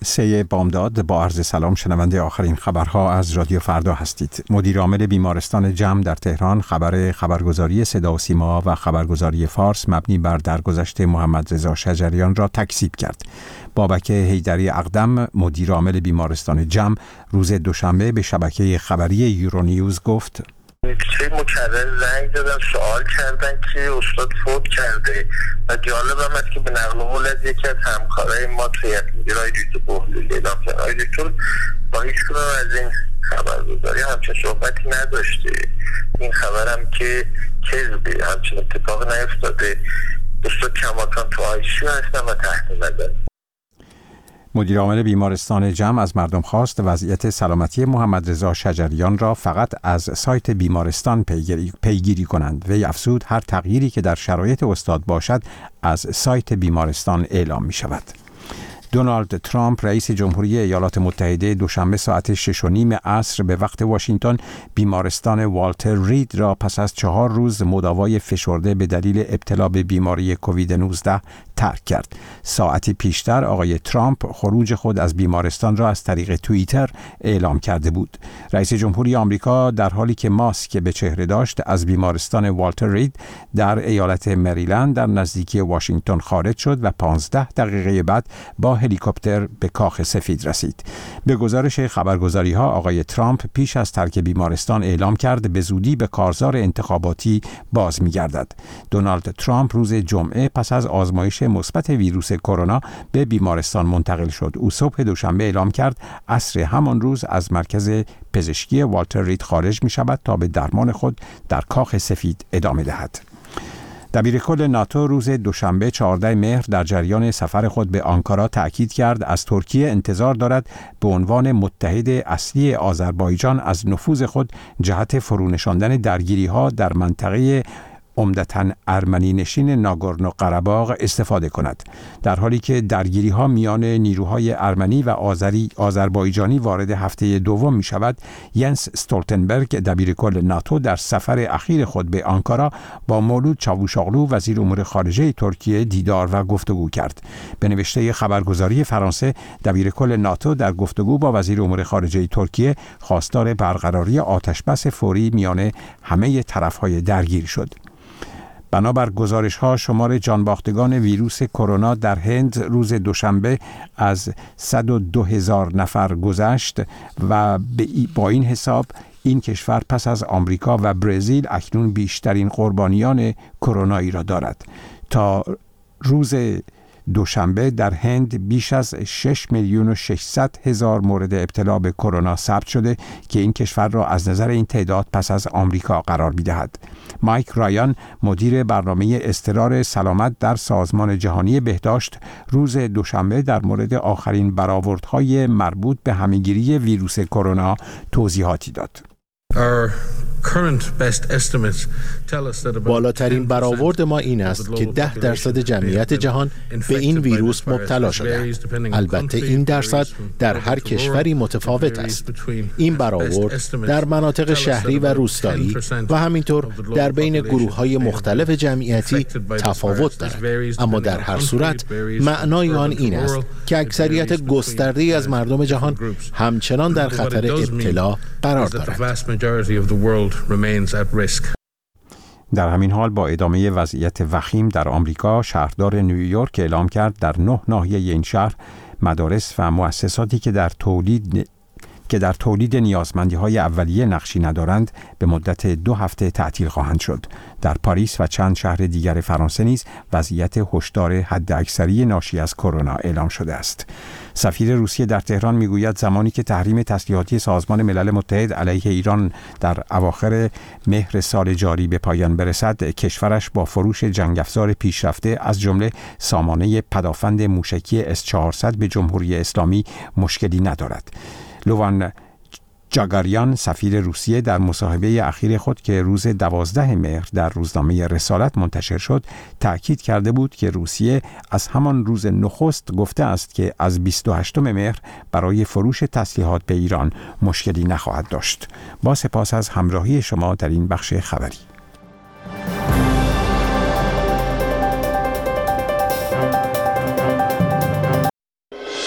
3 بامداد با عرض سلام شنونده آخرین خبرها از رادیو فردا هستید. مدیر عامل بیمارستان جم در تهران خبرگزاری صدا و سیما و خبرگزاری فارس مبنی بر درگذشت محمد رضا شجریان را تکذیب کرد. بابک حیدری اقدم مدیر عامل بیمارستان جم روز دوشنبه به شبکه خبری یورونیوز گفت: مکرر زنگ دادن سوال کردن که استاد فوت کرده و جالب هم است که به نقل قول از یکی از همکارای ما توی مدیرای دیت بهلولی اعلام کرد. آقای دکتر با هیچ کدوم از این خبرگزاری همچین صحبتی نداشته. این خبرم که کذبه، همچین اتفاق نیفتاده. استاد کماکان تو آیسیو هستن و تحت نظر. مدیر عامل بیمارستان جم از مردم خواست وضعیت سلامتی محمد رضا شجریان را فقط از سایت بیمارستان پیگیری کنند. وی افزود هر تغییری که در شرایط استاد باشد از سایت بیمارستان اعلام می شود. دونالد ترامپ رئیس جمهوری ایالات متحده دوشنبه ساعت 6:30 عصر به وقت واشنگتن بیمارستان والتر رید را پس از 4 روز مداوای فشرده به دلیل ابتلا به بیماری کووید 19 ترک کرد. ساعتی پیشتر آقای ترامپ خروج خود از بیمارستان را از طریق توییتر اعلام کرده بود. رئیس جمهوری آمریکا در حالی که ماسک به چهره داشت از بیمارستان والتر رید در ایالت مریلند در نزدیکی واشنگتن خارج شد و 15 دقیقه بعد با هلیکوپتر به کاخ سفید رسید. به گزارش خبرگزاری‌ها آقای ترامپ پیش از ترک بیمارستان اعلام کرد به زودی به کارزار انتخاباتی باز می‌گردد. دونالد ترامپ روز جمعه پس از آزمایش مثبت ویروس کرونا به بیمارستان منتقل شد. او صبح دوشنبه اعلام کرد عصر همان روز از مرکز پزشکی والتر رید خارج می‌شود تا به درمان خود در کاخ سفید ادامه دهد. دبیرکل ناتو روز دوشنبه 14 مهر در جریان سفر خود به آنکارا تأکید کرد از ترکیه انتظار دارد به عنوان متحد اصلی آذربایجان از نفوذ خود جهت فرونشاندن درگیری‌ها در منطقه عمدتاً ارمنی نشین ناگورنو قره‌باغ استفاده کند. در حالی که درگیری‌ها میان نیروهای ارمنی و آذربایجانی وارد هفته دوم می شود، ینس استولتنبرگ دبیرکل ناتو در سفر اخیر خود به آنکارا با مولود چاوشاغلو وزیر امور خارجه ترکیه دیدار و گفتگو کرد. به نوشته خبرگزاری فرانسه، دبیرکل ناتو در گفتگو با وزیر امور خارجه ترکیه خواستار برقراری آتشبس فوری میان همه طرف‌های درگیر شد. بنابر گزارش‌ها شمار جانباختگان ویروس کرونا در هند روز دوشنبه از 102,000 نفر گذشت و با این حساب این کشور پس از آمریکا و برزیل اکنون بیشترین قربانیان کرونایی را دارد. تا روز دوشنبه در هند بیش از 6,600,000 مورد ابتلا به کرونا ثبت شده که این کشور را از نظر این تعداد پس از آمریکا قرار می‌دهد. مایک رایان مدیر برنامه اضطرار سلامت در سازمان جهانی بهداشت روز دوشنبه در مورد آخرین برآوردهای مربوط به همه‌گیری ویروس کرونا توضیحاتی داد. بالاترین برآورد ما این است که 10% جمعیت جهان به این ویروس مبتلا شده‌اند. البته این درصد در هر کشوری متفاوت است. این برآورد در مناطق شهری و روستایی و همینطور در بین گروه‌های مختلف جمعیتی تفاوت دارد. اما در هر صورت معنای آن این است که اکثریت گسترده‌ای از مردم جهان همچنان در خطر ابتلا قرار دارند. در همین حال با ادامه وضعیت وخیم در آمریکا، شهردار نیویورک اعلام کرد در 9 ناحیه این شهر مدارس و مؤسساتی که در تولید نیازمندی‌های اولیه نقشی ندارند به مدت 2 هفته تعطیل خواهند شد. در پاریس و چند شهر دیگر فرانسه نیز وضعیت هشدار حداکثری ناشی از کرونا اعلام شده است. سفیر روسیه در تهران میگوید زمانی که تحریم تسلیحاتی سازمان ملل متحد علیه ایران در اواخر مهر سال جاری به پایان برسد، کشورش با فروش جنگ افزار پیشرفته از جمله سامانه پدافند موشکی S-400 به جمهوری اسلامی مشکلی ندارد. لوان جاگاریان سفیر روسیه در مصاحبه اخیر خود که روز 12 مهر در روزنامه رسالت منتشر شد تأکید کرده بود که روسیه از همان روز نخست گفته است که از 28 مهر برای فروش تسلیحات به ایران مشکلی نخواهد داشت. با سپاس از همراهی شما در این بخش خبری.